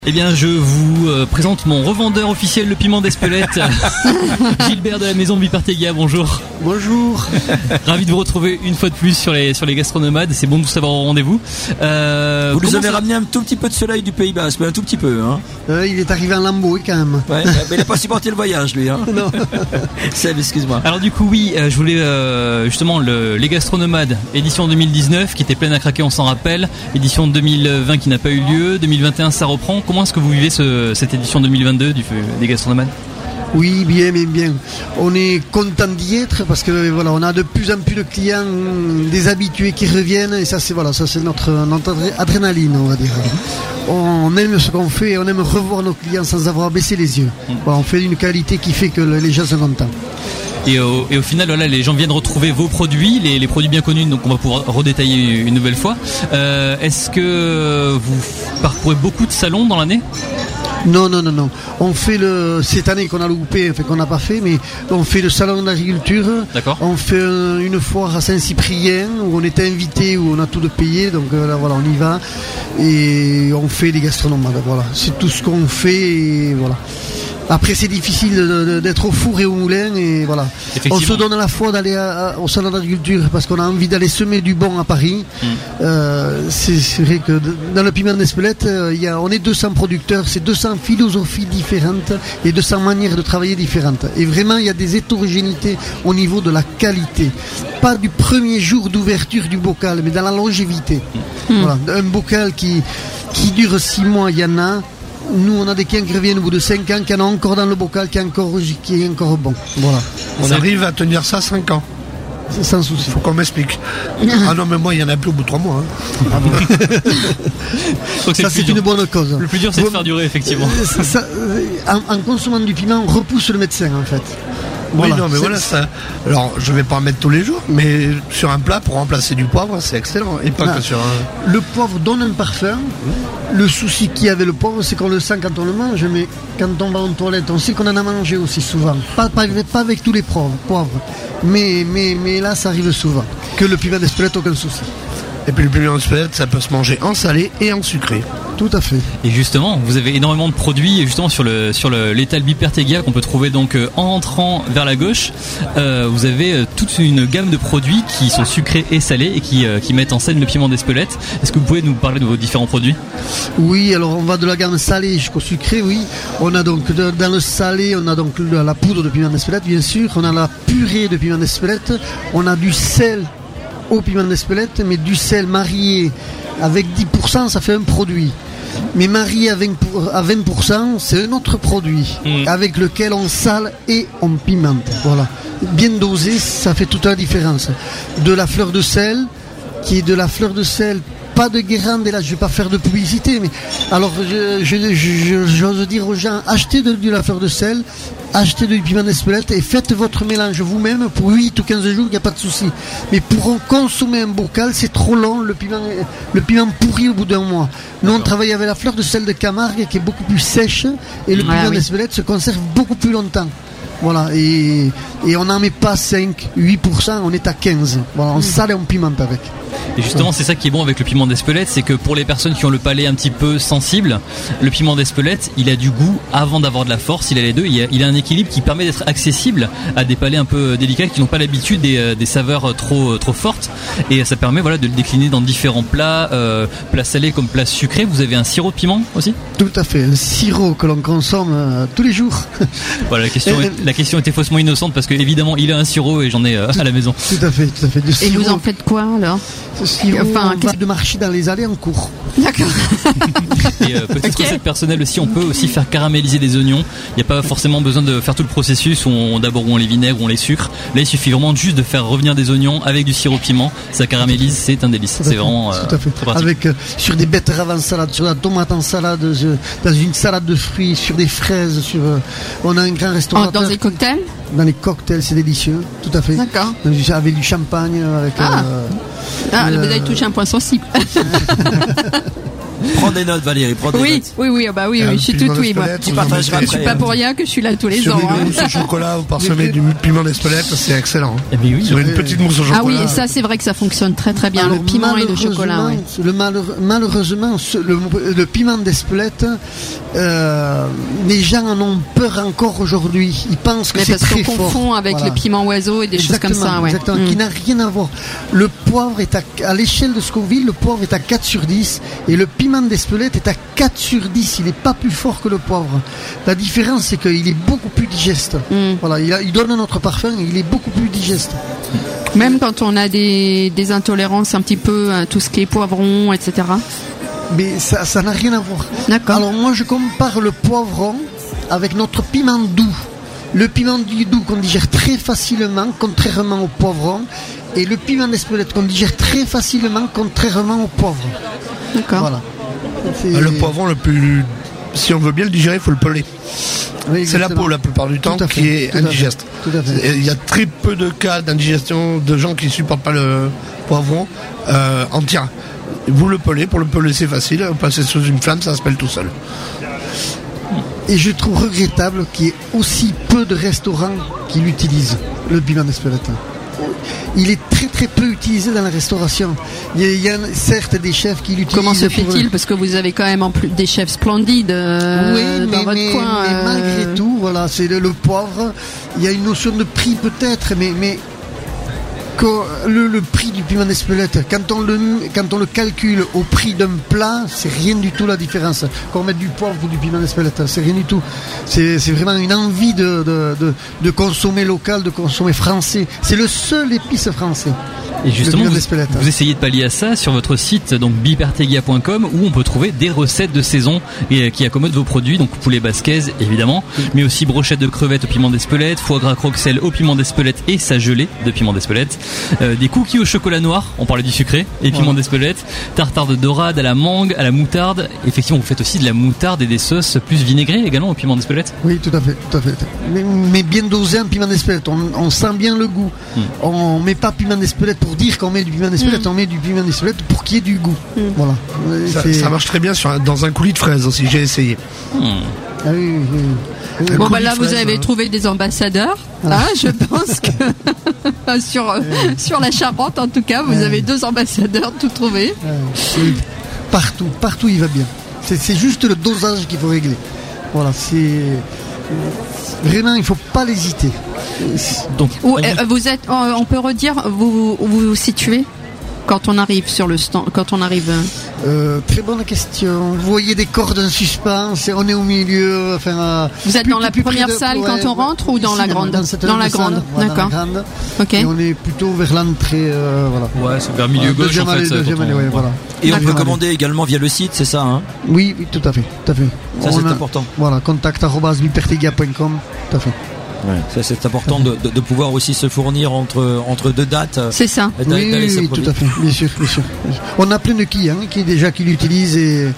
Eh bien, je vous présente mon revendeur officiel, le piment d'Espelette, Gilbert de la maison Bipartegia. Bonjour. Bonjour. Ravi de vous retrouver une fois de plus sur les gastronomades. C'est bon de vous savoir au rendez-vous. Vous nous avez ramené un tout petit peu de soleil du Pays Basque, mais un tout petit peu, hein. Il est arrivé en lambeau quand même. Ouais, mais il n'a pas supporté le voyage, lui, hein. Non. Seb, excuse-moi. Alors du coup, oui, je voulais justement les gastronomades, édition 2019 qui était pleine à craquer, on s'en rappelle. Édition 2020 qui n'a pas eu lieu. 2021, ça reprend. Comment est-ce que vous vivez cette édition 2022 des gastronomades ? Oui, bien. On est content d'y être parce que voilà, on a de plus en plus de clients, des habitués qui reviennent et ça c'est notre adrénaline, on va dire. On aime ce qu'on fait et on aime revoir nos clients sans avoir baissé les yeux. Voilà, on fait une qualité qui fait que les gens sont contents. Et au final, voilà, les gens viennent retrouver vos produits, les produits bien connus, donc on va pouvoir redétailler une nouvelle fois. Est-ce que vous parcourez beaucoup de salons dans l'année ? Non. On fait cette année qu'on a loupé, qu'on n'a pas fait, mais on fait le salon d'agriculture. D'accord. On fait une foire à Saint-Cyprien où on est invité, où on a tout de payé, donc là voilà, on y va et on fait des gastronomades. Voilà, c'est tout ce qu'on fait et voilà. Après c'est difficile d'être au four et au moulin et voilà. On se donne à la fois d'aller au salon d'agriculture parce qu'on a envie d'aller semer du bon à Paris. C'est vrai que dans le piment d'Espelette, on est 200 producteurs, c'est 200 philosophies différentes et 200 manières de travailler différentes. Et vraiment il y a des hétérogénéités au niveau de la qualité. Pas du premier jour d'ouverture du bocal, mais dans la longévité. Voilà, un bocal qui dure 6 mois, il y en a. Nous, on a des clients qui reviennent au bout de 5 ans, qui en ont encore dans le bocal, qui est encore bon. Voilà. On arrive à tenir ça 5 ans. Sans souci. Faut qu'on m'explique. Ah non, mais moi, il y en a plus au bout de 3 mois. Ça, c'est une bonne cause. Le plus dur, c'est de faire durer, effectivement. En consommant du piment, on repousse le médecin, en fait. Voilà. Oui, non, mais voilà, ça. Alors, je vais pas en mettre tous les jours, mais sur un plat, pour remplacer du poivre, c'est excellent. Et pas que sur un. Le poivre donne un parfum. Le souci qu'il y a avec le poivre, c'est qu'on le sent quand on le mange, mais quand on va en toilette, on sait qu'on en a mangé aussi souvent. Pas avec tous les poivres. Mais là, ça arrive souvent. Que le piment d'Espelette, aucun souci. Et puis le piment d'Espelette, ça peut se manger en salé et en sucré. Tout à fait. Et justement, vous avez énormément de produits justement sur l'étal Bipartegia qu'on peut trouver donc en entrant vers la gauche. Vous avez toute une gamme de produits qui sont sucrés et salés et qui mettent en scène le piment d'Espelette. Est-ce que vous pouvez nous parler de vos différents produits ? Oui, alors on va de la gamme salée jusqu'au sucré, oui. On a donc dans le salé, on a donc la poudre de piment d'Espelette, bien sûr. On a la purée de piment d'Espelette. On a du sel au piment d'Espelette, mais du sel marié avec 10%, ça fait un produit. Mais marié à 20%, c'est un autre produit avec lequel on sale et on pimente. Voilà. Bien dosé, ça fait toute la différence. De la fleur de sel, qui est de la fleur de sel, pas de Guérande, et là je vais pas faire de publicité, mais alors j'ose dire aux gens, achetez de la fleur de sel, achetez du piment d'Espelette et faites votre mélange vous-même pour 8 ou 15 jours, il n'y a pas de souci. Mais pour consommer un bocal, c'est trop long, le piment pourrit au bout d'un mois. Nous on travaille avec la fleur de sel de Camargue qui est beaucoup plus sèche et le piment d'Espelette se conserve beaucoup plus longtemps. Voilà, et on n'en met pas 5, 8%, on est à 15%. Voilà, on sale et on pimente avec. Et justement, c'est ça qui est bon avec le piment d'Espelette, c'est que pour les personnes qui ont le palais un petit peu sensible, le piment d'Espelette, il a du goût avant d'avoir de la force, il a les deux, il a un équilibre qui permet d'être accessible à des palais un peu délicats qui n'ont pas l'habitude des saveurs trop fortes, et ça permet de le décliner dans différents plats, plats salés comme plats sucrés. Vous avez un sirop de piment aussi ? Tout à fait, un sirop que l'on consomme tous les jours. Voilà, la question était faussement innocente parce que évidemment il a un sirop et j'en ai à la maison. Tout à fait. Et vous en faites quoi alors ? De marcher dans les allées en cours. D'accord. Et petite recette personnelle aussi, on peut aussi faire caraméliser des oignons. Il n'y a pas forcément besoin de faire tout le processus où d'abord on les vinaigre, on les sucre. Là il suffit vraiment juste de faire revenir des oignons avec du sirop piment. Ça caramélise, c'est un délice. C'est vraiment tout à fait. Très pratique. Avec sur des betteraves en salade, sur la tomate en salade, dans une salade de fruits, sur des fraises, on a un grand restaurant. Dans des cocktails ? Dans les cocktails, c'est délicieux, tout à fait. D'accord. Avec du champagne, avec. Le médaille touche un point sensible. Prends des notes, Valérie, prends des notes. Oui, je suis toute oui, moi. Tu partageras après. Je suis pas pour rien que je suis là tous les sur ans. une mousse au chocolat ou parsemé du piment d'Espelette, c'est excellent. Oui. Sur une petite mousse au chocolat. Ah oui, et ça c'est vrai que ça fonctionne très très bien, Alors, le piment et le chocolat. Oui. Malheureusement, le piment d'Espelette, les gens en ont peur encore aujourd'hui. Ils pensent que c'est très fort. Parce qu'on confond avec le piment oiseau et des choses comme ça. Ouais. Exactement, qui n'a rien à voir. Le poivre est à l'échelle de Scoville, le poivre est à 4 sur 10 et le piment d'Espelette est à 4 sur 10. Il n'est pas plus fort que le poivre. La différence, c'est qu'il est beaucoup plus digeste. Voilà, il donne un autre parfum, il est beaucoup plus digeste. Même quand on a des intolérances un petit peu à tout ce qui est poivron, etc. Mais ça n'a rien à voir. D'accord. Alors moi je compare le poivron avec notre piment doux. Le piment doux qu'on digère très facilement, contrairement au poivron, et le piment d'Espelette qu'on digère très facilement, contrairement au poivre. D'accord. Voilà. Le poivron le plus, si on veut bien le digérer, il faut le peler. Oui, c'est la peau la plupart du temps qui est indigeste. Il y a très peu de cas d'indigestion de gens qui supportent pas le poivron entier. Vous le pelez, pour le peler c'est facile, vous passez sous une flamme, ça se pèle tout seul. Et je trouve regrettable qu'il y ait aussi peu de restaurants qui l'utilisent, le piment d'Espelette. Il est très très peu utilisé dans la restauration. Il y a certes des chefs qui l'utilisent. Comment se fait-il ? Parce que vous avez quand même en plus des chefs splendides dans votre coin. Mais malgré tout, voilà, c'est le poivre. Il y a une notion de prix peut-être, mais le prix du piment d'Espelette, quand on le calcule au prix d'un plat, c'est rien du tout la différence. Qu'on mette du poivre ou du piment d'Espelette, c'est rien du tout. C'est vraiment une envie de consommer local, de consommer français. C'est le seul épice français. Et justement, vous essayez de pallier à ça sur votre site, donc bipertegia.com, où on peut trouver des recettes de saison et qui accommodent vos produits, donc poulet basquez évidemment, mais aussi brochettes de crevettes au piment d'Espelette, foie gras croque-sel au piment d'Espelette et sa gelée de piment d'Espelette, des cookies au chocolat noir, on parlait du sucré, et piment d'Espelette, tartare de dorade à la mangue, à la moutarde. Effectivement, vous faites aussi de la moutarde et des sauces plus vinaigrées également au piment d'Espelette. Oui, tout à fait. Mais bien dosé en piment d'Espelette, on sent bien le goût. On met pas piment d'Espelette pour dire qu'on met du piment d'Espelette, on met du piment d'Espelette pour qu'il y ait du goût. Voilà. Ça marche très bien dans un coulis de fraises aussi, j'ai essayé. Ah oui. Bon bah là vous avez trouvé des ambassadeurs. Voilà. Je pense que sur la Charente en tout cas, vous avez 2 ambassadeurs tout trouvés. Partout il va bien. C'est juste le dosage qu'il faut régler. Voilà, c'est vraiment il faut pas l'hésiter. Donc vous êtes, on peut redire, vous vous situez quand on arrive sur le stand, quand on arrive. Très bonne question. Vous voyez des cordes en suspens, on est au milieu. Vous êtes dans la première salle quand on rentre ou dans la grande ? Dans la grande, d'accord. Ok. Et on est plutôt vers l'entrée, voilà. Ouais, c'est vers milieu gauche en fait. Voilà. Et on peut commander également via le site, c'est ça, hein ? Oui, tout à fait. Ça c'est important. Voilà, contact@bipertegia.com, tout à fait. Ouais, ça c'est important de pouvoir aussi se fournir entre 2 dates. C'est ça. Oui, tout à fait, bien sûr. On a plein de qui l'utilisent et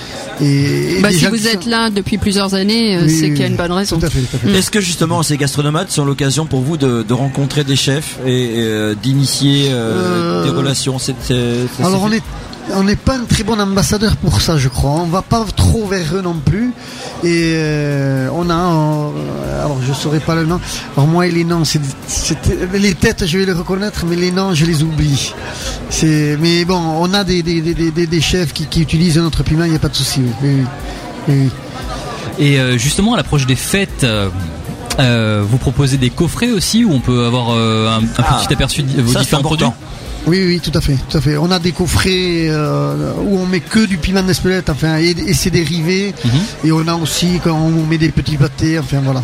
si vous êtes là depuis plusieurs années, c'est qu'il y a une bonne raison. Tout à fait. Est-ce que justement ces gastronomates sont l'occasion pour vous de rencontrer des chefs et d'initier des relations Alors on n'est pas un très bon ambassadeur pour ça, je crois. On va pas trop vers eux non plus. Et on a, alors je saurais pas le nom. Alors moi et les noms, les têtes, je vais les reconnaître, mais les noms, je les oublie. Mais bon, on a des chefs qui utilisent notre piment, il n'y a pas de souci. Oui. Et justement, à l'approche des fêtes. Vous proposez des coffrets aussi où on peut avoir un petit aperçu de vos différents produits. Oui, tout à fait. On a des coffrets où on met que du piment d'Espelette, et ses dérivés. Et on a aussi quand on met des petits pâtés, voilà.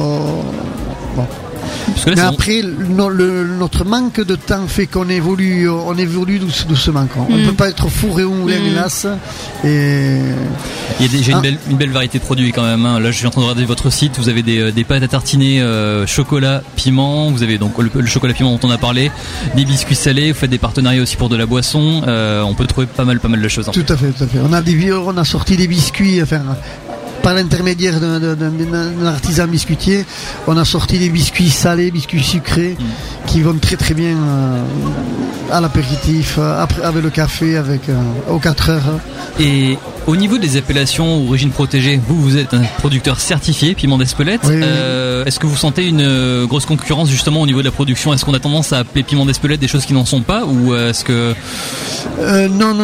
Bon. Mais après, notre manque de temps fait qu'on évolue doucement. On ne peut pas être fourré au moulin, hélas. Et il y a déjà une belle variété de produits quand même. Là, je suis en train de regarder votre site. Vous avez des pâtes à tartiner chocolat, piment. Vous avez donc le chocolat piment dont on a parlé, des biscuits salés. Vous faites des partenariats aussi pour de la boisson. On peut trouver pas mal de choses. Tout à fait. On a sorti des biscuits. Par l'intermédiaire d'un artisan biscuitier, on a sorti des biscuits salés, biscuits sucrés, qui vont très très bien à l'apéritif, avec le café, aux 4 heures. Et au niveau des appellations origine protégée, vous êtes un producteur certifié Piment d'Espelette. Oui. Est-ce que vous sentez une grosse concurrence justement au niveau de la production? Est-ce qu'on a tendance à appeler Piment d'Espelette des choses qui n'en sont pas, ou est-ce que non.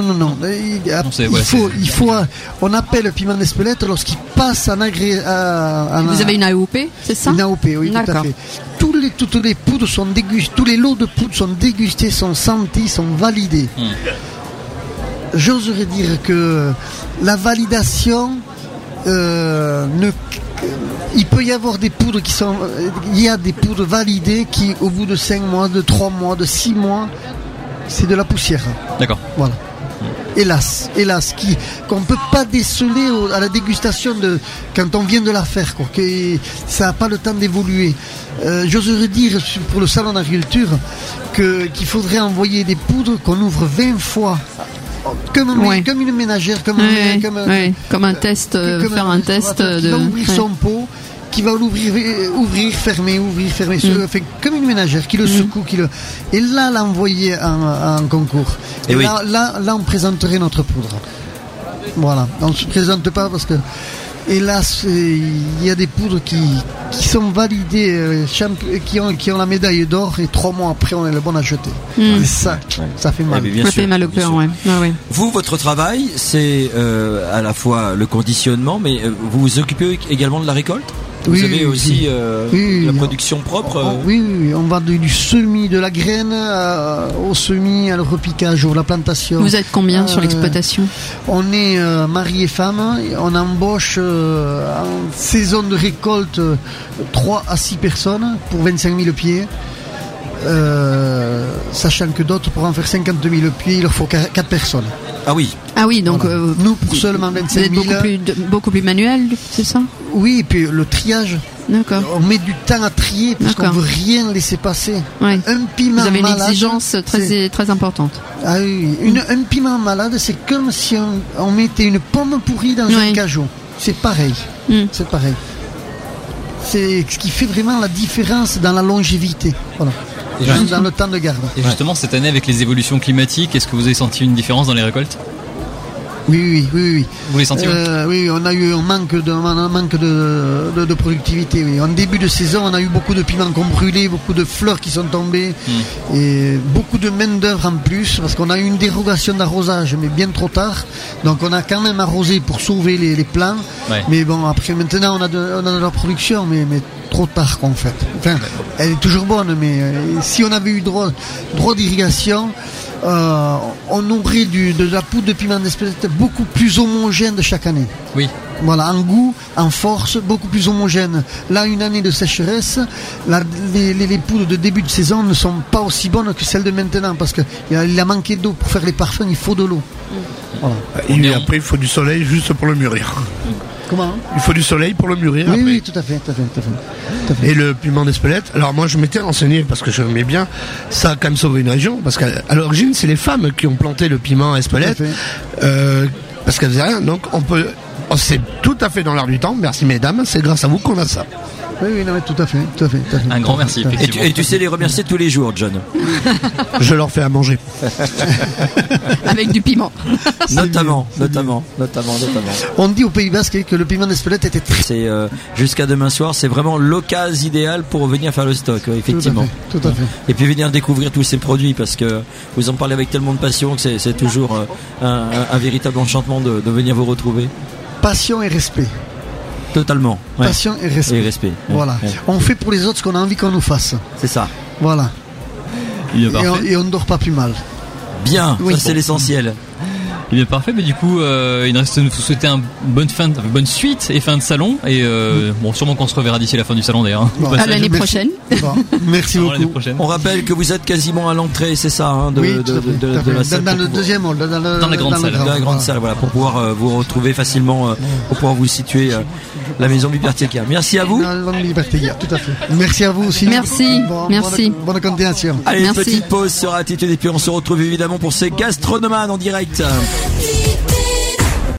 On appelle Piment d'Espelette lorsqu'il passe en Vous avez une AOP, c'est ça? Une AOP, oui, tout à fait. Toutes les poudres sont dégustées, tous les lots de poudres sont dégustés, sont sentis, sont validés. J'oserais dire que la validation, il peut y avoir des poudres il y a des poudres validées qui, au bout de 5 mois, de 3 mois, de 6 mois, c'est de la poussière. D'accord. Voilà. Hélas, qu'on ne peut pas déceler à la dégustation quand on vient de la faire, quoi, que ça n'a pas le temps d'évoluer. J'oserais dire pour le salon d'agriculture qu'il faudrait envoyer des poudres qu'on ouvre 20 fois. Comme une ménagère, comme un test, faire un test qui va ouvrir son pot, qui va ouvrir, fermer, comme une ménagère qui le secoue, et là l'envoyer en concours. Et là on présenterait notre poudre. Voilà, on ne se présente pas parce que hélas, il y a des poudres qui sont validées, qui ont la médaille d'or, et 3 mois après on est le bon à jeter. Et ça fait mal. Ça fait mal au cœur, ouais. Vous, votre travail, c'est à la fois le conditionnement, mais vous vous occupez également de la récolte? Vous avez aussi la production propre Oui, on va du semis de la graine au semis, au repiquage, à la plantation. Vous êtes combien sur l'exploitation? On est mari et femme. On embauche en saison de récolte 3 à 6 personnes pour 25 000 pieds. Sachant que d'autres, pour en faire 50 000 pieds, il leur faut 4 personnes. Ah oui, donc voilà. Nous, pour seulement 25 000. Vous êtes beaucoup plus manuel, c'est ça? Oui, et puis le triage. D'accord. On met du temps à trier parce qu'on ne veut rien laisser passer. Ouais. Un piment Vous avez malade, une exigence très importante. Ah oui, un piment malade, c'est comme si on mettait une pomme pourrie dans un cajot. C'est pareil. C'est pareil. C'est ce qui fait vraiment la différence dans la longévité. Voilà. Dans le temps de garde. Et justement, cette année, avec les évolutions climatiques, est-ce que vous avez senti une différence dans les récoltes? Oui. Vous les sentez? Oui, on a eu un manque de productivité. Oui. En début de saison, on a eu beaucoup de piments qui ont brûlé, beaucoup de fleurs qui sont tombées, et beaucoup de main d'œuvre en plus, parce qu'on a eu une dérogation d'arrosage, mais bien trop tard. Donc on a quand même arrosé pour sauver les plants. Ouais. Mais bon, après maintenant on a de la production, mais trop tard en fait. Enfin, elle est toujours bonne, mais si on avait eu droit d'irrigation, on aurait de la poudre de piment d'Espelette beaucoup plus homogène de chaque année. Oui. Voilà, en goût, en force, beaucoup plus homogène. Là, une année de sécheresse, les poudres de début de saison ne sont pas aussi bonnes que celles de maintenant, parce qu'il a manqué d'eau. Pour faire les parfums, il faut de l'eau. Voilà. Et après, il faut du soleil juste pour le mûrir. Comment? Il faut du soleil pour le mûrir. Oui, après. Oui, tout à fait. Et le piment d'Espelette, alors moi je m'étais renseigné parce que j'aimais bien, ça a quand même sauvé une région, parce qu'à l'origine c'est les femmes qui ont planté le piment Espelette, parce qu'elles faisaient rien, donc c'est tout à fait dans l'air du temps, merci mesdames, c'est grâce à vous qu'on a ça. Oui, non, mais tout à fait. Un grand merci. Et tu sais les remercier tous les jours, John. Je leur fais à manger. Avec du piment. Notamment. On dit au Pays Basque que le piment d'Espelette était très... C'est jusqu'à demain soir, c'est vraiment l'occasion idéale pour venir faire le stock, effectivement. Tout à fait. Et puis venir découvrir tous ces produits, parce que vous en parlez avec tellement de passion que c'est toujours un véritable enchantement de venir vous retrouver. Passion et respect. Totalement. Passion et respect. Voilà. Ouais. On fait pour les autres ce qu'on a envie qu'on nous fasse. C'est ça. Voilà. Et on ne dort pas plus mal. Bien, ça c'est l'essentiel. Il est parfait, mais du coup, il reste de vous souhaiter une bonne suite et fin de salon. Et sûrement qu'on se reverra d'ici la fin du salon d'ailleurs. Bon, à l'année prochaine. Bon, merci beaucoup. On rappelle que vous êtes quasiment à l'entrée, c'est ça, de la salle. Dans le deuxième hall, dans la grande salle. Dans la grande salle, voilà, pour pouvoir vous retrouver facilement, pour pouvoir vous situer la maison Biberteca. Merci à vous. Tout à fait. Merci à vous aussi. Merci. Bonne continuation. Allez, une petite pause sur Attitude et puis on se retrouve évidemment pour ces Gastronomanes en direct.